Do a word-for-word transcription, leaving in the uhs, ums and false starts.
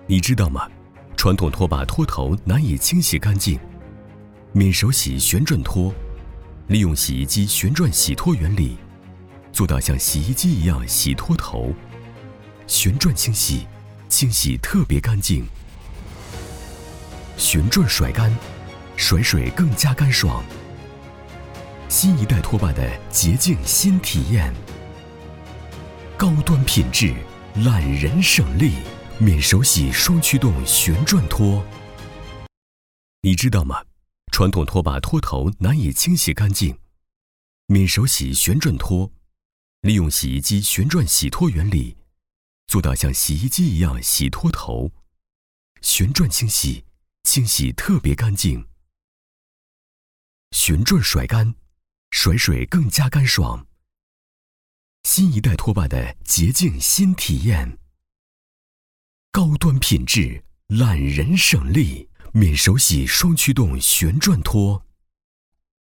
你知道吗？传统拖把拖头难以清洗干净，免手洗旋转拖，利用洗衣机旋转洗脱原理，做到像洗衣机一样洗脱头，旋转清洗，清洗特别干净。旋转甩干，甩水更加干爽。新一代拖把的洁净新体验，高端品质，懒人省力。免手洗双驱动旋转拖。你知道吗？传统拖把拖头难以清洗干净，免手洗旋转拖，利用洗衣机旋转洗脱原理，做到像洗衣机一样洗脱头，旋转清洗，清洗特别干净。旋转甩干，甩水更加干爽。新一代拖把的洁净新体验，高端品质，懒人省力，免手洗双驱动旋转拖。